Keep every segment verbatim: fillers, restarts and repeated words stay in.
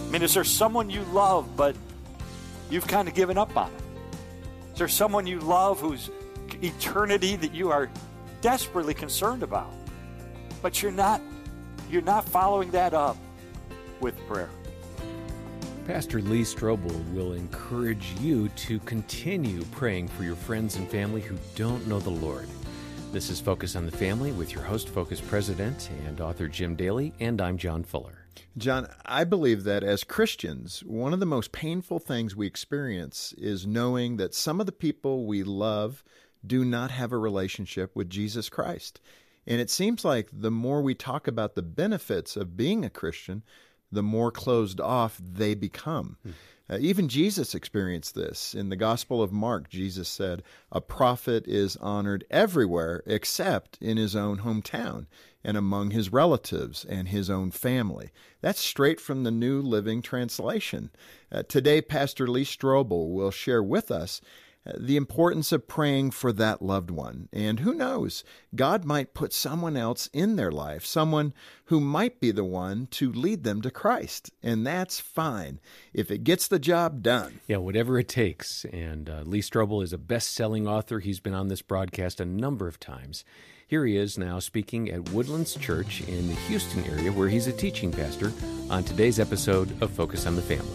I mean, is there someone you love, but you've kind of given up on it? Is there someone you love whose eternity that you are desperately concerned about, but you're not, you're not following that up with prayer? Pastor Lee Strobel will encourage you to continue praying for your friends and family who don't know the Lord. This is Focus on the Family with your host, Focus President and author Jim Daly, and I'm John Fuller. John, I believe that as Christians, one of the most painful things we experience is knowing that some of the people we love do not have a relationship with Jesus Christ. And it seems like the more we talk about the benefits of being a Christian, the more closed off they become. Hmm. Uh, even Jesus experienced this. In the Gospel of Mark, Jesus said, "A prophet is honored everywhere except in his own hometown and among his relatives and his own family." That's straight from the New Living Translation. Uh, today, Pastor Lee Strobel will share with us the importance of praying for that loved one. And who knows, God might put someone else in their life, someone who might be the one to lead them to Christ. And that's fine if it gets the job done. Yeah, whatever it takes. And uh, Lee Strobel is a best-selling author. He's been on this broadcast a number of times. Here he is now speaking at Woodlands Church in the Houston area, where he's a teaching pastor, on today's episode of Focus on the Family.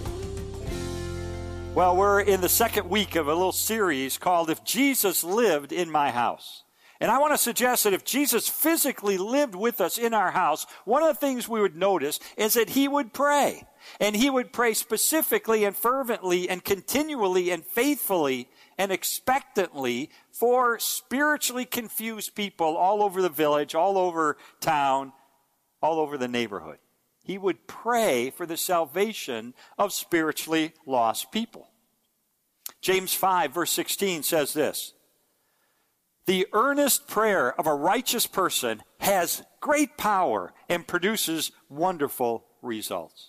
Well, we're in the second week of a little series called If Jesus Lived in My House. And I want to suggest that if Jesus physically lived with us in our house, one of the things we would notice is that he would pray. And he would pray specifically and fervently and continually and faithfully and expectantly for spiritually confused people all over the village, all over town, all over the neighborhood. He would pray for the salvation of spiritually lost people. James five, verse sixteen says this, "The earnest prayer of a righteous person has great power and produces wonderful results."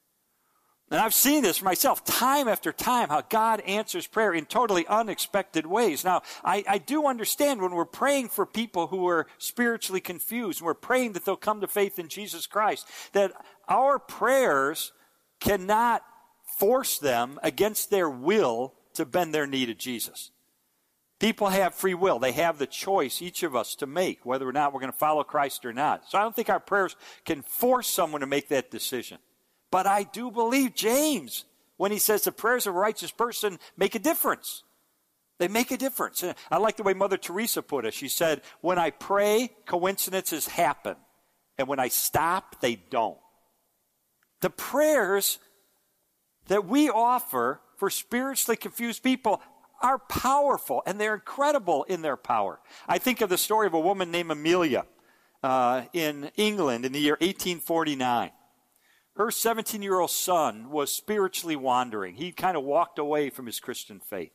And I've seen this for myself time after time, how God answers prayer in totally unexpected ways. Now, I, I do understand when we're praying for people who are spiritually confused, and we're praying that they'll come to faith in Jesus Christ, that our prayers cannot force them against their will to bend their knee to Jesus. People have free will. They have the choice, each of us, to make whether or not we're going to follow Christ or not. So I don't think our prayers can force someone to make that decision. But I do believe James when he says the prayers of a righteous person make a difference. They make a difference. I like the way Mother Teresa put it. She said, "When I pray, coincidences happen. And when I stop, they don't." The prayers that we offer for spiritually confused people are powerful, and they're incredible in their power. I think of the story of a woman named Amelia uh, in England in the year eighteen forty-nine. Her seventeen-year-old son was spiritually wandering. He kind of walked away from his Christian faith.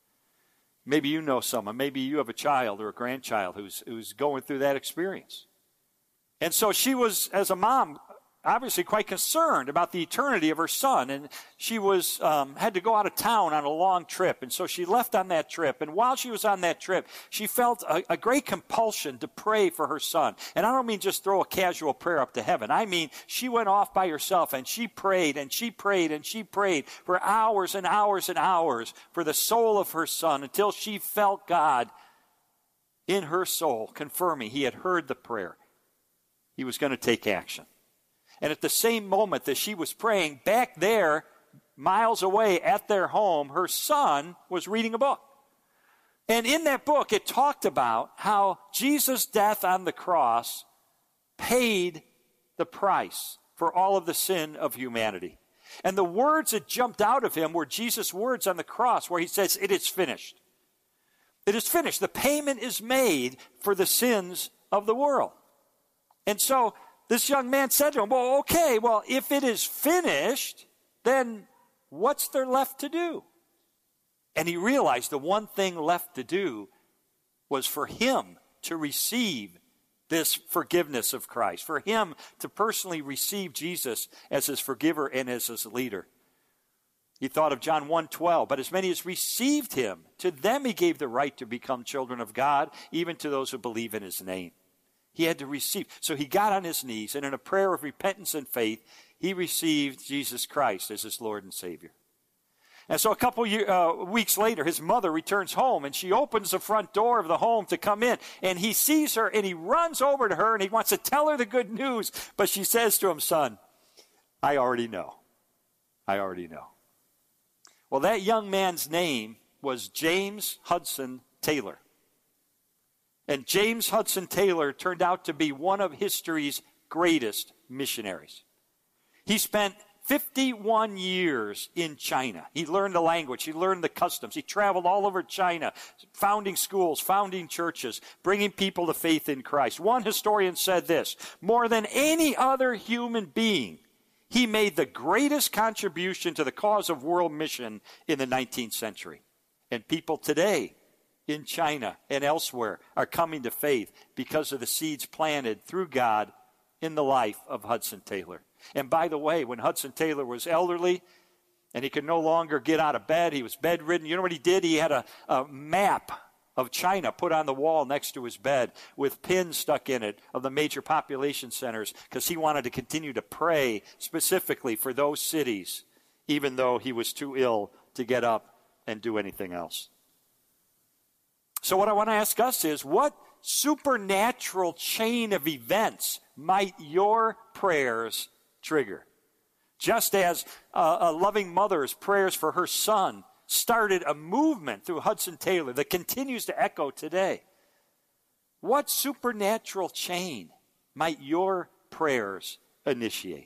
Maybe you know someone. Maybe you have a child or a grandchild who's, who's going through that experience. And so she was, as a mom, obviously quite concerned about the eternity of her son. And she was um, had to go out of town on a long trip. And so she left on that trip. And while she was on that trip, she felt a, a great compulsion to pray for her son. And I don't mean just throw a casual prayer up to heaven. I mean, she went off by herself and she prayed and she prayed and she prayed for hours and hours and hours for the soul of her son until she felt God in her soul confirming he had heard the prayer. He was going to take action. And at the same moment that she was praying, back there, miles away at their home, her son was reading a book. And in that book, it talked about how Jesus' death on the cross paid the price for all of the sin of humanity. And the words that jumped out of him were Jesus' words on the cross, where he says, "It is finished." It is finished. The payment is made for the sins of the world. And so this young man said to him, "Well, okay, well, if it is finished, then what's there left to do?" And he realized the one thing left to do was for him to receive this forgiveness of Christ, for him to personally receive Jesus as his forgiver and as his leader. He thought of John one twelve, "But as many as received him, to them he gave the right to become children of God, even to those who believe in his name." He had to receive. So he got on his knees, and in a prayer of repentance and faith, he received Jesus Christ as his Lord and Savior. And so a couple year, uh, weeks later, his mother returns home, and she opens the front door of the home to come in. And he sees her, and he runs over to her, and he wants to tell her the good news. But she says to him, son, I already know. I already know. Well, that young man's name was James Hudson Taylor. And James Hudson Taylor turned out to be one of history's greatest missionaries. He spent fifty-one years in China. He learned the language. He learned the customs. He traveled all over China, founding schools, founding churches, bringing people to faith in Christ. One historian said this, more than any other human being, he made the greatest contribution to the cause of world mission in the nineteenth century. And people today in China and elsewhere are coming to faith because of the seeds planted through God in the life of Hudson Taylor. And by the way, when Hudson Taylor was elderly and he could no longer get out of bed, he was bedridden, you know what he did? He had a, a map of China put on the wall next to his bed with pins stuck in it of the major population centers because he wanted to continue to pray specifically for those cities, even though he was too ill to get up and do anything else. So what I want to ask us is, what supernatural chain of events might your prayers trigger? Just as uh, a loving mother's prayers for her son started a movement through Hudson Taylor that continues to echo today, what supernatural chain might your prayers initiate?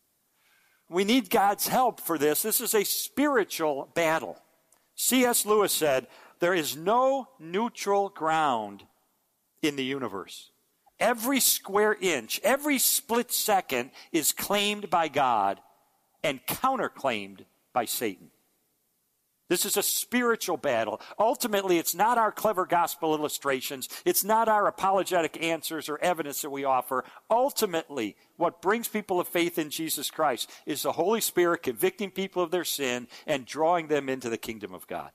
We need God's help for this. This is a spiritual battle. C S Lewis said, there is no neutral ground in the universe. Every square inch, every split second is claimed by God and counterclaimed by Satan. This is a spiritual battle. Ultimately, it's not our clever gospel illustrations. It's not our apologetic answers or evidence that we offer. Ultimately, what brings people to faith in Jesus Christ is the Holy Spirit convicting people of their sin and drawing them into the kingdom of God.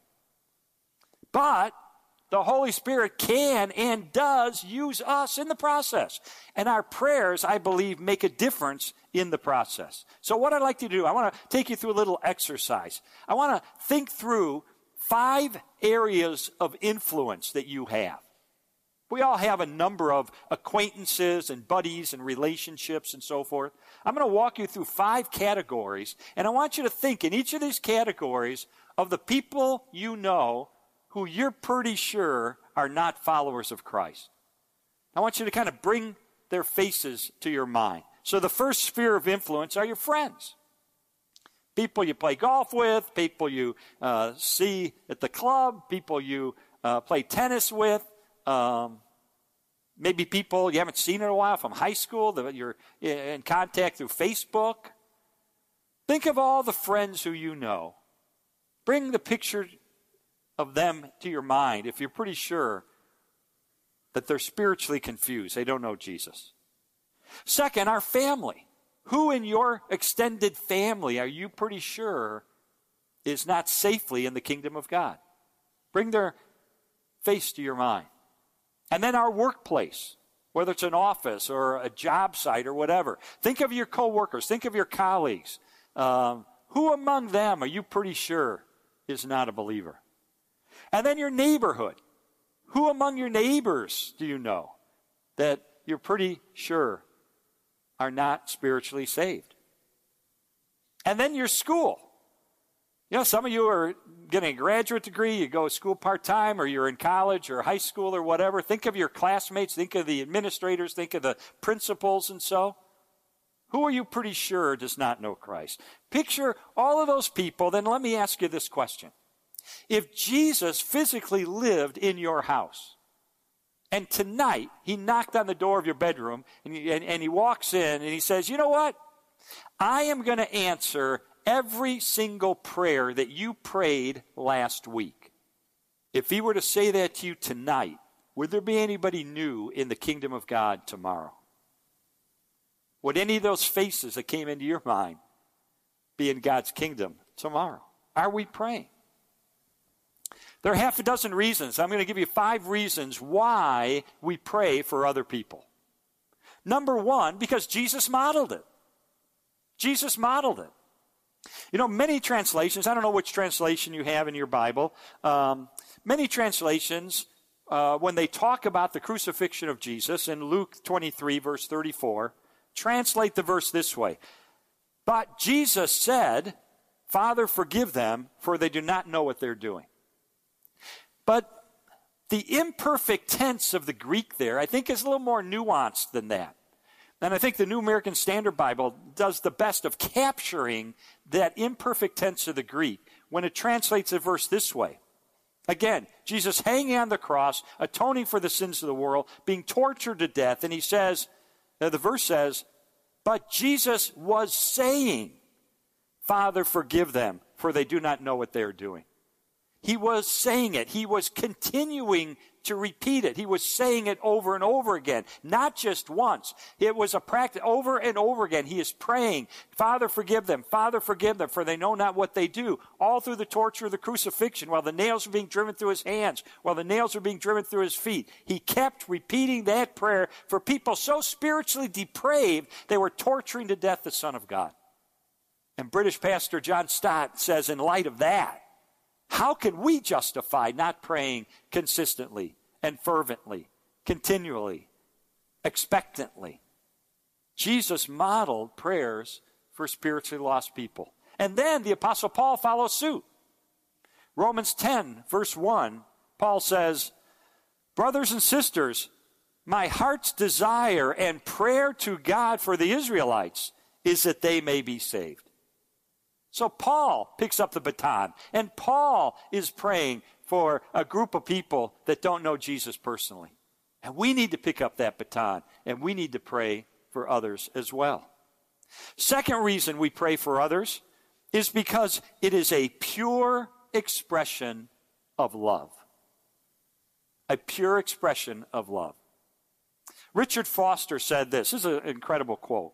But the Holy Spirit can and does use us in the process. And our prayers, I believe, make a difference in the process. So what I'd like to do, I want to take you through a little exercise. I want to think through five areas of influence that you have. We all have a number of acquaintances and buddies and relationships and so forth. I'm going to walk you through five categories, and I want you to think in each of these categories of the people you know who you're pretty sure are not followers of Christ. I want you to kind of bring their faces to your mind. So the first sphere of influence are your friends. People you play golf with, people you uh, see at the club, people you uh, play tennis with, um, maybe people you haven't seen in a while from high school that you're in contact through Facebook. Think of all the friends who you know. Bring the picture of them to your mind if you're pretty sure that they're spiritually confused. They don't know Jesus. Second, our family. Who in your extended family are you pretty sure is not safely in the kingdom of God? Bring their face to your mind. And then our workplace, whether it's an office or a job site or whatever. Think of your coworkers. Think of your colleagues. Um, who among them are you pretty sure is not a believer? And then your neighborhood. Who among your neighbors do you know that you're pretty sure are not spiritually saved? And then your school. You know, some of you are getting a graduate degree, you go to school part-time, or you're in college or high school or whatever. Think of your classmates, think of the administrators, think of the principals and so. Who are you pretty sure does not know Christ? Picture all of those people, then let me ask you this question. If Jesus physically lived in your house, and tonight he knocked on the door of your bedroom, and, and, and he walks in and he says, you know what? I am going to answer every single prayer that you prayed last week. If he were to say that to you tonight, would there be anybody new in the kingdom of God tomorrow? Would any of those faces that came into your mind be in God's kingdom tomorrow? Are we praying? There are half a dozen reasons. I'm going to give you five reasons why we pray for other people. Number one, because Jesus modeled it. Jesus modeled it. You know, many translations, I don't know which translation you have in your Bible, um, many translations, uh, when they talk about the crucifixion of Jesus in Luke twenty-three, verse thirty-four, translate the verse this way. But Jesus said, Father, forgive them, for they do not know what they're doing. But the imperfect tense of the Greek there, I think, is a little more nuanced than that. And I think the New American Standard Bible does the best of capturing that imperfect tense of the Greek when it translates a verse this way. Again, Jesus hanging on the cross, atoning for the sins of the world, being tortured to death, and he says, uh, the verse says, but Jesus was saying, Father, forgive them, for they do not know what they are doing. He was saying it. He was continuing to repeat it. He was saying it over and over again, not just once. It was a practice over and over again. He is praying, Father, forgive them. Father, forgive them, for they know not what they do. All through the torture of the crucifixion, while the nails were being driven through his hands, while the nails were being driven through his feet, he kept repeating that prayer for people so spiritually depraved, they were torturing to death the Son of God. And British pastor John Stott says, in light of that, how can we justify not praying consistently and fervently, continually, expectantly? Jesus modeled prayers for spiritually lost people. And then the Apostle Paul follows suit. Romans ten, verse one, Paul says, brothers and sisters, my heart's desire and prayer to God for the Israelites is that they may be saved. So Paul picks up the baton, and Paul is praying for a group of people that don't know Jesus personally. And we need to pick up that baton, and we need to pray for others as well. Second reason we pray for others is because it is a pure expression of love. A pure expression of love. Richard Foster said this. This is an incredible quote.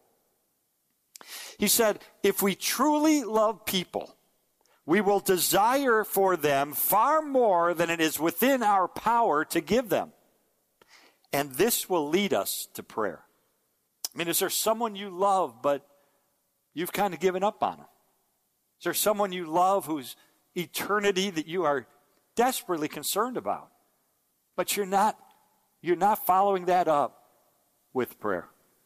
He said, if we truly love people, we will desire for them far more than it is within our power to give them. And this will lead us to prayer. I mean, is there someone you love, but you've kind of given up on them? Is there someone you love whose eternity that you are desperately concerned about, but you're not, you're not following that up with prayer?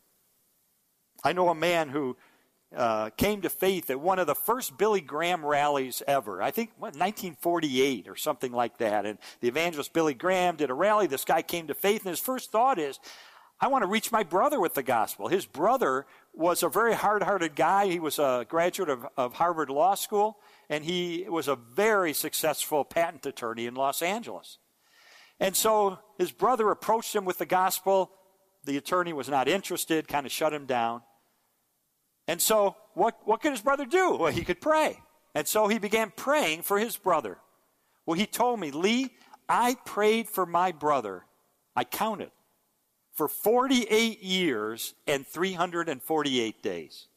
I know a man who uh, came to faith at one of the first Billy Graham rallies ever. I think what, nineteen forty-eight or something like that. And the evangelist Billy Graham did a rally. This guy came to faith, and his first thought is, I want to reach my brother with the gospel. His brother was a very hard-hearted guy. He was a graduate of, of Harvard Law School, and he was a very successful patent attorney in Los Angeles. And so his brother approached him with the gospel. The attorney was not interested, kind of shut him down. And so what, what could his brother do? Well, he could pray. And so he began praying for his brother. Well, he told me, Lee, I prayed for my brother, I counted, for forty-eight years and three hundred forty-eight days.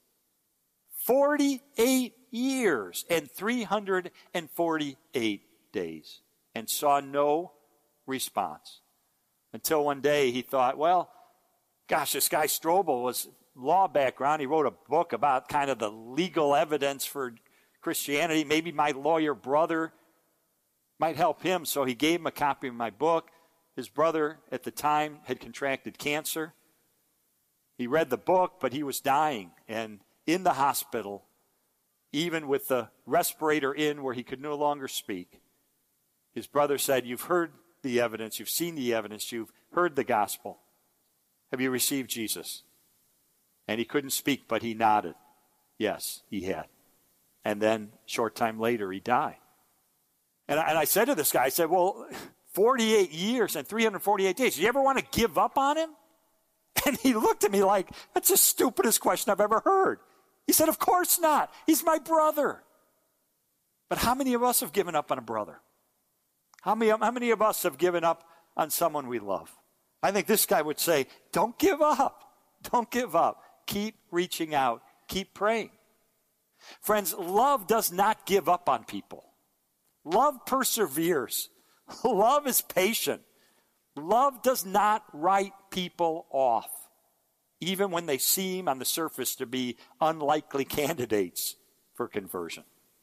forty-eight years and three hundred forty-eight days. And saw no response. Until one day he thought, well, gosh, this guy Strobel was law background. He wrote a book about kind of the legal evidence for Christianity. Maybe my lawyer brother might help him. So he gave him a copy of my book. His brother at the time had contracted cancer. He read the book, but he was dying. And in the hospital, even with the respirator in where he could no longer speak, his brother said, you've heard the evidence, you've seen the evidence, you've heard the gospel. Have you received Jesus? And he couldn't speak, but he nodded. Yes, he had. And then, short time later, he died. And I, and I said to this guy, I said, well, forty-eight years and three hundred forty-eight days. Do you ever want to give up on him? And he looked at me like, that's the stupidest question I've ever heard. He said, of course not. He's my brother. But how many of us have given up on a brother? How many, how many of us have given up on someone we love? I think this guy would say, don't give up. Don't give up. Keep reaching out. Keep praying. Friends, love does not give up on people. Love perseveres. Love is patient. Love does not write people off. even when they seem on the surface to be unlikely candidates for conversion.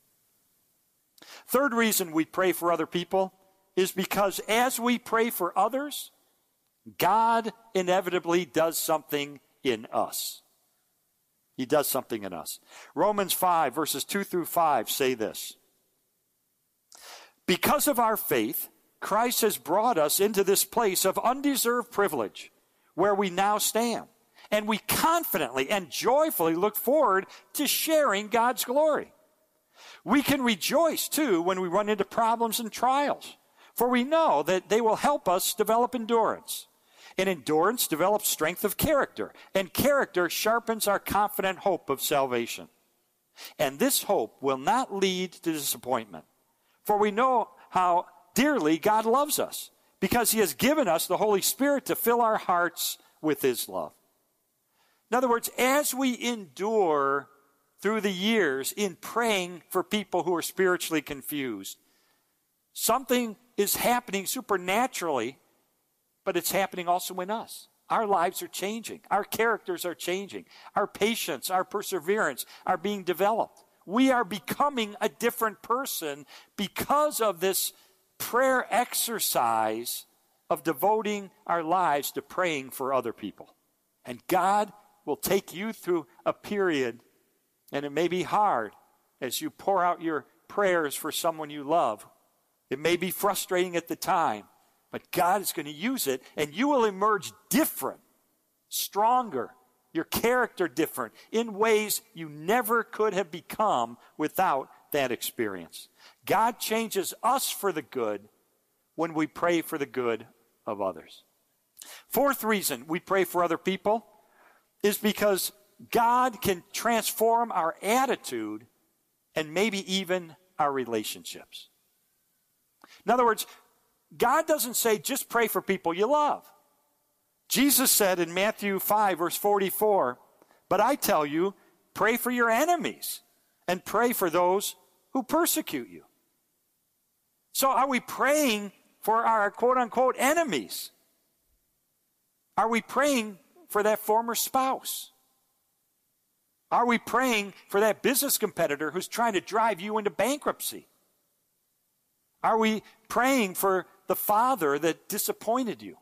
Third reason we pray for other people is because as we pray for others, God inevitably does something in us. He does something in us. Romans five, verses two through five say this. Because of our faith, Christ has brought us into this place of undeserved privilege where we now stand. And we confidently and joyfully look forward to sharing God's glory. We can rejoice, too, when we run into problems and trials, for we know that they will help us develop endurance. And endurance develops strength of character, and character sharpens our confident hope of salvation. And this hope will not lead to disappointment, for we know how dearly God loves us, because he has given us the Holy Spirit to fill our hearts with his love. In other words, as we endure through the years in praying for people who are spiritually confused, something is happening supernaturally, but it's happening also in us. Our lives are changing. Our characters are changing. Our patience, our perseverance are being developed. We are becoming a different person because of this prayer exercise of devoting our lives to praying for other people. And God will take you through a period, and it may be hard as you pour out your prayers for someone you love. It may be frustrating at the time, but God is going to use it, and you will emerge different, stronger, your character different, in ways you never could have become without that experience. God changes us for the good when we pray for the good of others. Fourth reason we pray for other people is because God can transform our attitude and maybe even our relationships. In other words, God doesn't say just pray for people you love. Jesus said in Matthew five, verse forty-four, but I tell you, pray for your enemies and pray for those who persecute you. So are we praying for our quote-unquote enemies? Are we praying for that former spouse? Are we praying for that business competitor who's trying to drive you into bankruptcy? Are we praying for the father that disappointed you?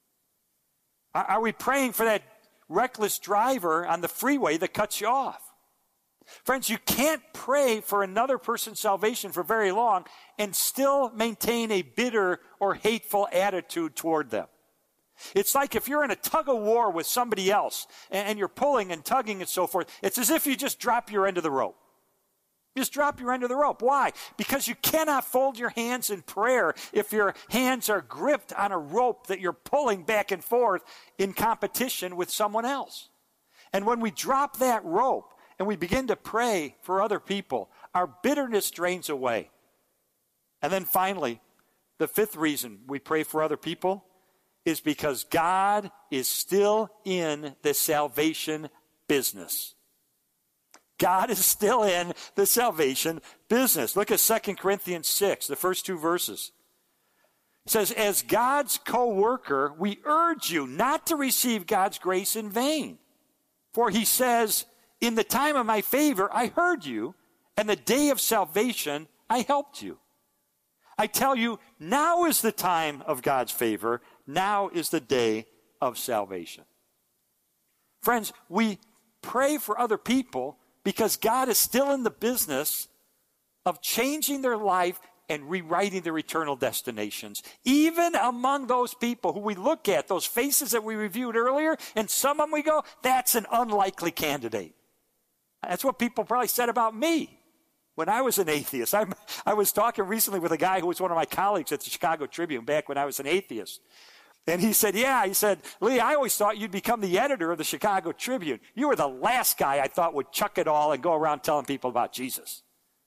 Are we praying for that reckless driver on the freeway that cuts you off? Friends, you can't pray for another person's salvation for very long and still maintain a bitter or hateful attitude toward them. It's like if you're in a tug of war with somebody else and you're pulling and tugging and so forth, it's as if you just drop your end of the rope. Just drop your end of the rope. Why? Because you cannot fold your hands in prayer if your hands are gripped on a rope that you're pulling back and forth in competition with someone else. And when we drop that rope and we begin to pray for other people, our bitterness drains away. And then finally, the fifth reason we pray for other people is because God is still in the salvation business. God is still in the salvation business. Look at Second Corinthians six, the first two verses. It says, as God's co-worker, we urge you not to receive God's grace in vain. For he says, in the time of my favor, I heard you, and the day of salvation, I helped you. I tell you, now is the time of God's favor. Now is the day of salvation. Friends, we pray for other people because God is still in the business of changing their life and rewriting their eternal destinations. Even among those people who we look at, those faces that we reviewed earlier, and some of them we go, that's an unlikely candidate. That's what people probably said about me when I was an atheist. I, I was talking recently with a guy who was one of my colleagues at the Chicago Tribune back when I was an atheist. And he said, yeah, he said, Lee, I always thought you'd become the editor of the Chicago Tribune. You were the last guy I thought would chuck it all and go around telling people about Jesus.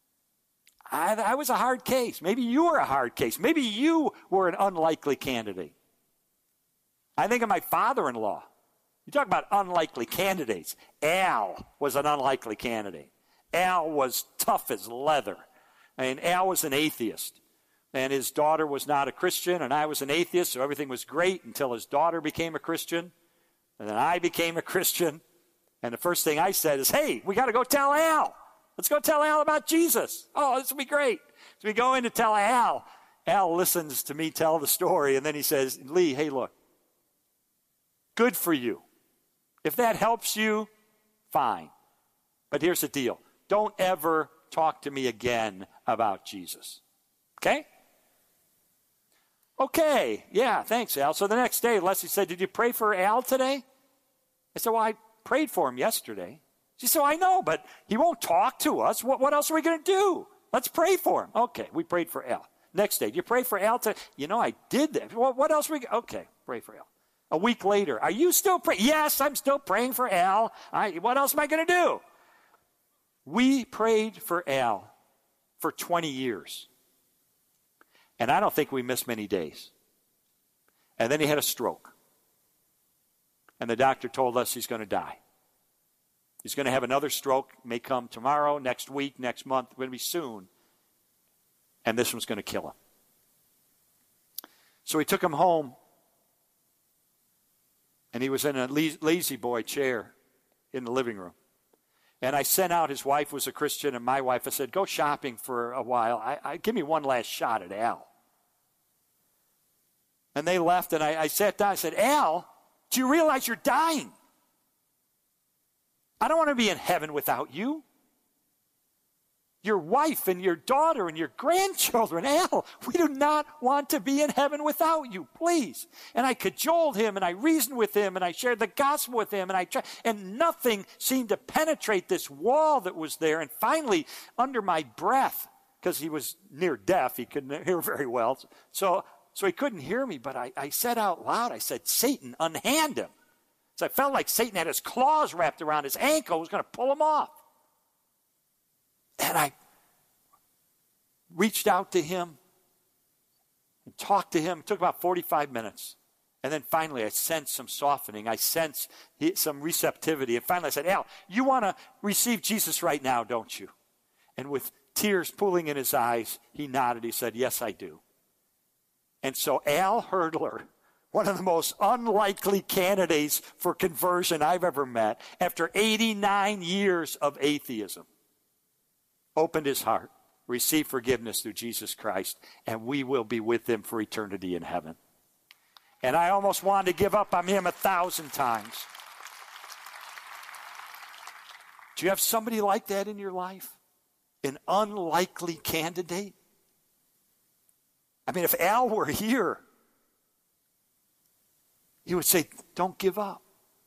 I, I was a hard case. Maybe you were a hard case. Maybe you were an unlikely candidate. I think of my father-in-law. You talk about unlikely candidates. Al was an unlikely candidate. Al was tough as leather. I mean, Al was an atheist. And his daughter was not a Christian, and I was an atheist, so everything was great until his daughter became a Christian. And then I became a Christian. And the first thing I said is, hey, we got to go tell Al. Let's go tell Al about Jesus. Oh, this will be great. So we go in to tell Al. Al listens to me tell the story, and then he says, Lee, hey, look, good for you. If that helps you, fine. But here's the deal. Don't ever talk to me again about Jesus. Okay? Okay. Yeah, thanks, Al. So the next day, Leslie said, did you pray for Al today? I said, well, I prayed for him yesterday. She said, well, I know, but he won't talk to us. What, what else are we going to do? Let's pray for him. Okay, we prayed for Al. Next day, did you pray for Al today? You know, I did that. Well, what else are we Okay, pray for Al. A week later, are you still praying? Yes, I'm still praying for Al. I, what else am I going to do? We prayed for Al for twenty years. And I don't think we missed many days. And then he had a stroke. And the doctor told us he's going to die. He's going to have another stroke, may come tomorrow, next week, next month, going to be soon. And this one's going to kill him. So we took him home, and he was in a lazy boy chair in the living room. And I sent out, his wife was a Christian, and my wife, I said, go shopping for a while. I, I Give me one last shot at Al. And they left, and I, I sat down. I said, Al, do you realize you're dying? I don't want to be in heaven without you. Your wife and your daughter and your grandchildren, Al, we do not want to be in heaven without you, please. And I cajoled him, and I reasoned with him, and I shared the gospel with him, and I tried, and nothing seemed to penetrate this wall that was there. And finally, under my breath, because he was near deaf, he couldn't hear very well, so so he couldn't hear me, but I, I said out loud, I said, Satan, unhand him. So I felt like Satan had his claws wrapped around his ankle, was going to pull him off. And I reached out to him and talked to him. It took about forty-five minutes. And then finally I sensed some softening. I sensed some receptivity. And finally I said, Al, you want to receive Jesus right now, don't you? And with tears pooling in his eyes, he nodded. He said, yes, I do. And so Al Hurdler, one of the most unlikely candidates for conversion I've ever met, after eighty-nine years of atheism, opened his heart, received forgiveness through Jesus Christ, and we will be with him for eternity in heaven. And I almost wanted to give up on him a thousand times. Do you have somebody like that in your life? An unlikely candidate? I mean, if Al were here, he would say, don't give up.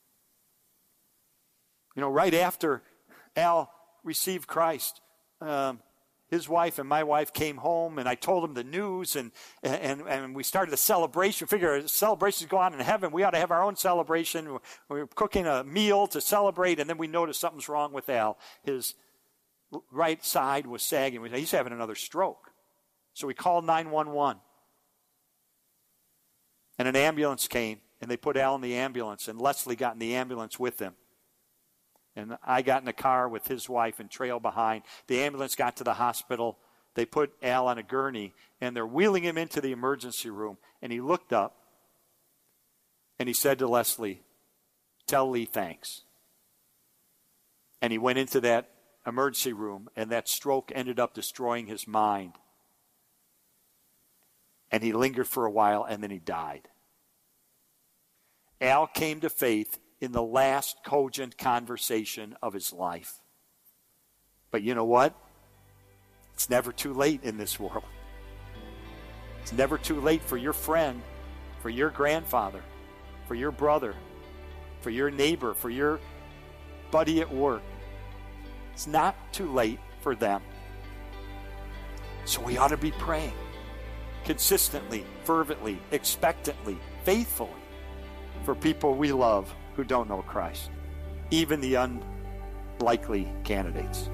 You know, right after Al received Christ, um, his wife and my wife came home, and I told them the news, and and, and we started a celebration. Figure celebrations go on in heaven. We ought to have our own celebration. We were cooking a meal to celebrate, and then we noticed something's wrong with Al. His right side was sagging. He's having another stroke. So we called nine one one. And an ambulance came, and they put Al in the ambulance, and Leslie got in the ambulance with him. And I got in the car with his wife and trailed behind. The ambulance got to the hospital. They put Al on a gurney, and they're wheeling him into the emergency room. And he looked up, and he said to Leslie, tell Lee thanks. And he went into that emergency room, and that stroke ended up destroying his mind. And he lingered for a while, and then he died. Al came to faith in the last cogent conversation of his life. But you know what? It's never too late in this world. It's never too late for your friend, for your grandfather, for your brother, for your neighbor, for your buddy at work. It's not too late for them. So we ought to be praying consistently, fervently, expectantly, faithfully for people we love who don't know Christ, even the unlikely candidates.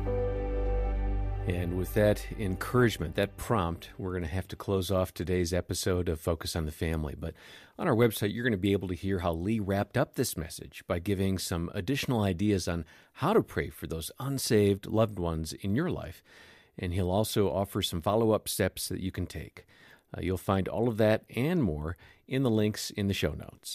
And with that encouragement, that prompt, we're going to have to close off today's episode of Focus on the Family. But on our website, you're going to be able to hear how Lee wrapped up this message by giving some additional ideas on how to pray for those unsaved loved ones in your life. And he'll also offer some follow-up steps that you can take. Uh, you'll find all of that and more in the links in the show notes.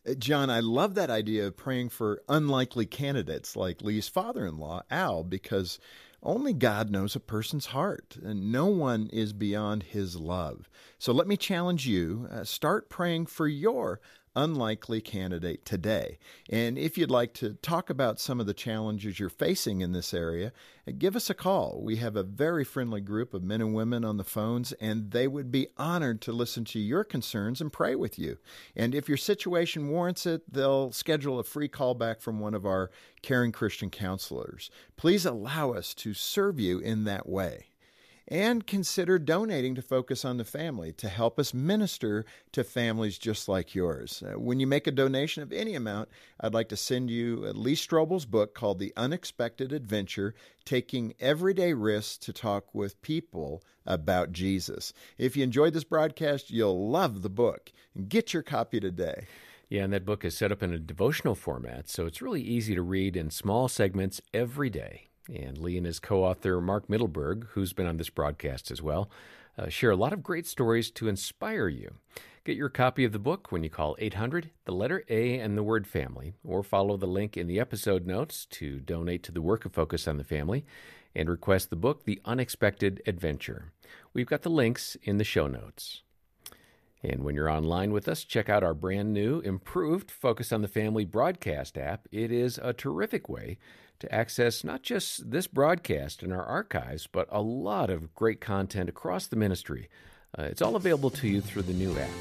John, I love that idea of praying for unlikely candidates like Lee's father-in-law, Al, because only God knows a person's heart, and no one is beyond his love. So let me challenge you, uh, start praying for your unlikely candidate today. And if you'd like to talk about some of the challenges you're facing in this area, give us a call. We have a very friendly group of men and women on the phones, and they would be honored to listen to your concerns and pray with you. And if your situation warrants it, they'll schedule a free callback from one of our caring Christian counselors. Please allow us to serve you in that way. And consider donating to Focus on the Family to help us minister to families just like yours. Uh, when you make a donation of any amount, I'd like to send you Lee Strobel's book called The Unexpected Adventure, Taking Everyday Risks to Talk with People About Jesus. If you enjoyed this broadcast, you'll love the book. Get your copy today. Yeah, and that book is set up in a devotional format, so it's really easy to read in small segments every day. And Lee and his co-author, Mark Middleberg, who's been on this broadcast as well, uh, share a lot of great stories to inspire you. Get your copy of the book when you call eight hundred, the letter A, and the word family, or follow the link in the episode notes to donate to the work of Focus on the Family and request the book, The Unexpected Adventure. We've got the links in the show notes. And when you're online with us, check out our brand new, improved Focus on the Family broadcast app. It is a terrific way to access not just this broadcast in our archives, but a lot of great content across the ministry. Uh, it's all available to you through the new app.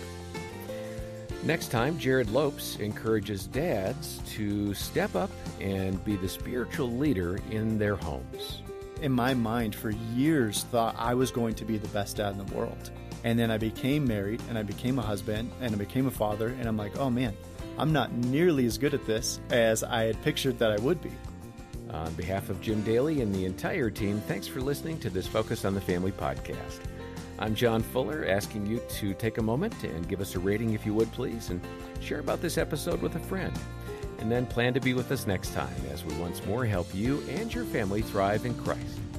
Next time, Jared Lopes encourages dads to step up and be the spiritual leader in their homes. In my mind, for years, thought I was going to be the best dad in the world. And then I became married, and I became a husband, and I became a father, and I'm like, oh man, I'm not nearly as good at this as I had pictured that I would be. On behalf of Jim Daly and the entire team, thanks for listening to this Focus on the Family podcast. I'm John Fuller, asking you to take a moment and give us a rating if you would, please, and share about this episode with a friend. And then plan to be with us next time as we once more help you and your family thrive in Christ.